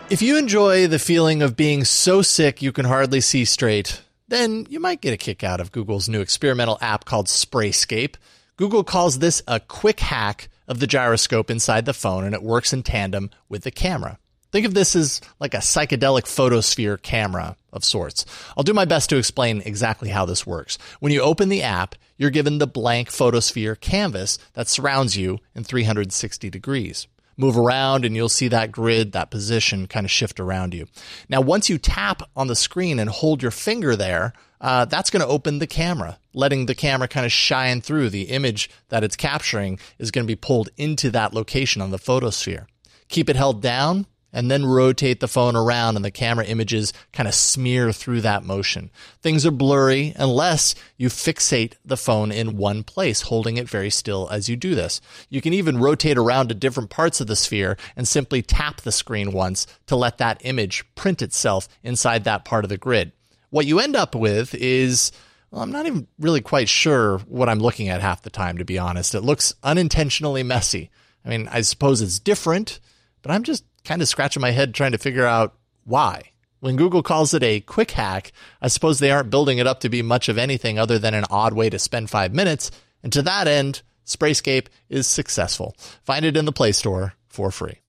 If you enjoy the feeling of being so sick you can hardly see straight, then you might get a kick out of Google's new experimental app called Sprayscape. Google calls this a quick hack of the gyroscope inside the phone, and it works in tandem with the camera. Think of this as like a psychedelic photosphere camera of sorts. I'll do my best to explain exactly how this works. When you open the app, you're given the blank photosphere canvas that surrounds you in 360 degrees. Move around and you'll see that grid, that position kind of shift around you. Now, once you tap on the screen and hold your finger there, that's going to open the camera, letting the camera kind of shine through. The image that it's capturing is going to be pulled into that location on the photosphere. Keep it held down and then rotate the phone around and the camera images kind of smear through that motion. Things are blurry unless you fixate the phone in one place, holding it very still as you do this. You can even rotate around to different parts of the sphere and simply tap the screen once to let that image print itself inside that part of the grid. What you end up with is, well, I'm not even really quite sure what I'm looking at half the time, to be honest. It looks unintentionally messy. I mean, I suppose it's different, but I'm just kind of scratching my head trying to figure out why. When Google calls it a quick hack, I suppose they aren't building it up to be much of anything other than an odd way to spend 5 minutes. And to that end, Sprayscape is successful. Find it in the Play Store for free.